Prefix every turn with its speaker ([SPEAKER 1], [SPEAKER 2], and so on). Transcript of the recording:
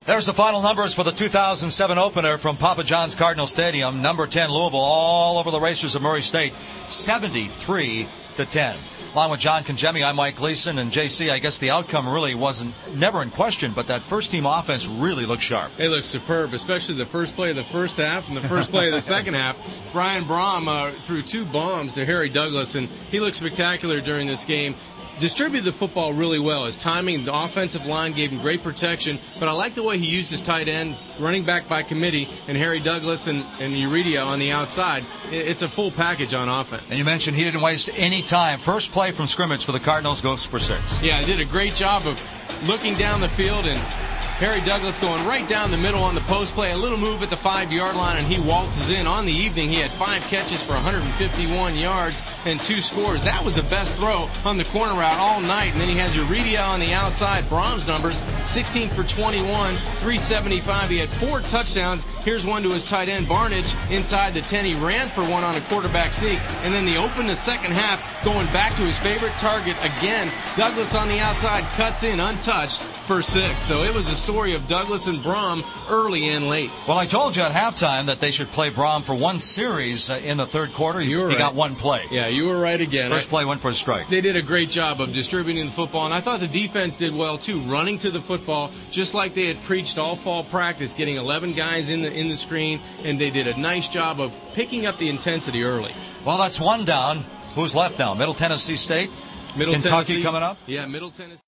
[SPEAKER 1] There's the final numbers for the 2007 opener from Papa John's Cardinal Stadium. Number 10, Louisville, all over the Racers of Murray State, 73-10. Along with John Congemi, I'm Mike Gleason. And JC, I guess the outcome really wasn't never in question, but that first-team offense really looked sharp.
[SPEAKER 2] They looked superb, especially the first play of the first half and the first play of the second half. Brian Brohm threw 2 bombs to Harry Douglas, and he looked spectacular during this game. Distributed the football really well. His timing, the offensive line gave him great protection, but I like the way he used his tight end, running back by committee, and Harry Douglas and Uridia on the outside. It's a full package on offense.
[SPEAKER 1] And you mentioned he didn't waste any time. First play from scrimmage for the Cardinals goes for 6.
[SPEAKER 2] Yeah, he did a great job of looking down the field, and Harry Douglas going right down the middle on the post play, a little move at the 5-yard line, and he waltzes in. On the evening, he had 5 catches for 151 yards and 2 scores. That was the best throw on the corner route all night. And then he has Uridia on the outside. Brohm's numbers, 16 for 21, 375. He had 4 touchdowns. Here's one to his tight end, Barnidge, inside the 10. He ran for one on a quarterback sneak. And then they opened the second half, going back to his favorite target again. Douglas on the outside cuts in untouched for 6. So it was a story of Douglas and Brohm early and late.
[SPEAKER 1] Well, I told you at halftime that they should play Brohm for one series in the third quarter. He got one play.
[SPEAKER 2] Yeah, you were right again.
[SPEAKER 1] First play went for a strike.
[SPEAKER 2] They did a great job of distributing the football, and I thought the defense did well too, running to the football just like they had preached all fall practice, getting 11 guys in the screen, and they did a nice job of picking up the intensity early.
[SPEAKER 1] Well, that's one down. Who's left now? Middle Tennessee State?
[SPEAKER 2] Kentucky
[SPEAKER 1] coming up?
[SPEAKER 2] Yeah, Middle Tennessee.